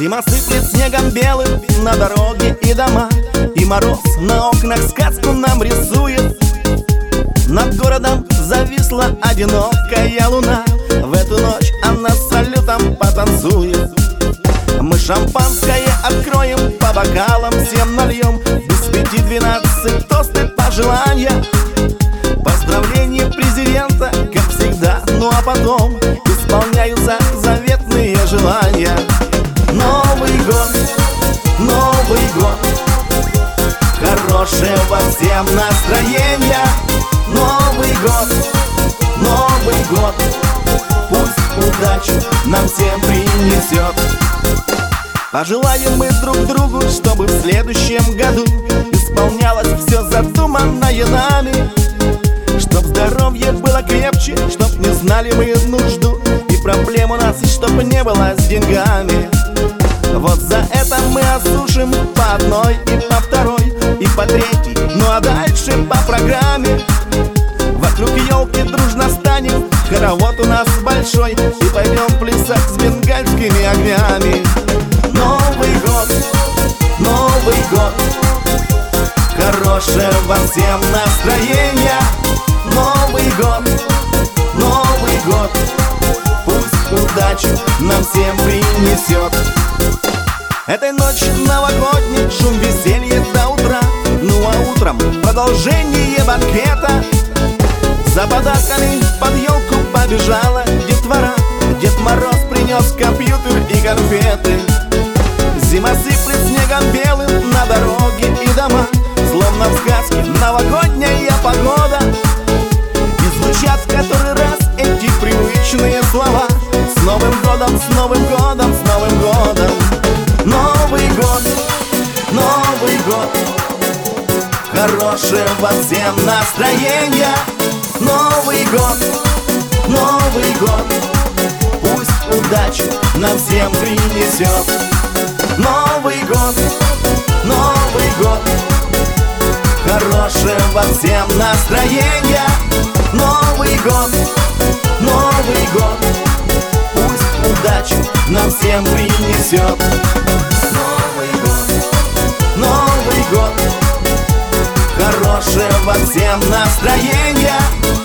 Зима сыплет снегом белым на дороге и дома, и мороз на окнах сказку нам рисует. Над городом зависла одинокая луна, в эту ночь она с салютом потанцует. Мы шампанское откроем, по бокалам всем нальем, без 5:12 тосты, пожелания, поздравления президента, как всегда. Ну а потом исполняются заветные желания. Новый год, Новый год, хорошего всем настроения. Новый год, Новый год, пусть удачу нам всем принесет. Пожелаем мы друг другу, чтобы в следующем году исполнялось все задуманное нами, чтоб здоровье было крепче, чтоб не знали мы нужду, и проблем у нас чтоб не было с деньгами. Вот за это мы осушим по одной и по второй и по третьей, ну а дальше по программе. Вокруг елки дружно станем, хоровод у нас большой, и пойдем плясать с бенгальскими огнями. Новый год, Новый год, хорошего всем настроения. Новый год, Новый год, пусть удачу нам всем принесет. Этой ночью новогодний шум веселья до утра, ну а утром продолжение банкета. За подарками под елку побежала детвора, Дед Мороз принес компьютер и конфеты. Зима сыплет снегом белым на дороге и дома, словно в сказке новогодняя погода. И звучат в который раз эти привычные слова: с Новым годом, с Новым годом, с Новым годом. Новый год, Новый год, хорошего всем настроения. Новый год, Новый год, пусть удачу нам всем принесет. Новый год, Новый год, хорошего всем настроения. Новый год, Новый год, пусть удачу нам всем принесет. Новый год, Новый год, хорошего всем настроения.